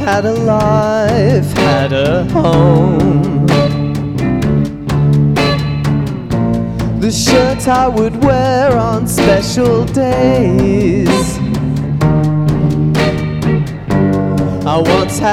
had a life, had a home. The shirt I would wear on special days. I once had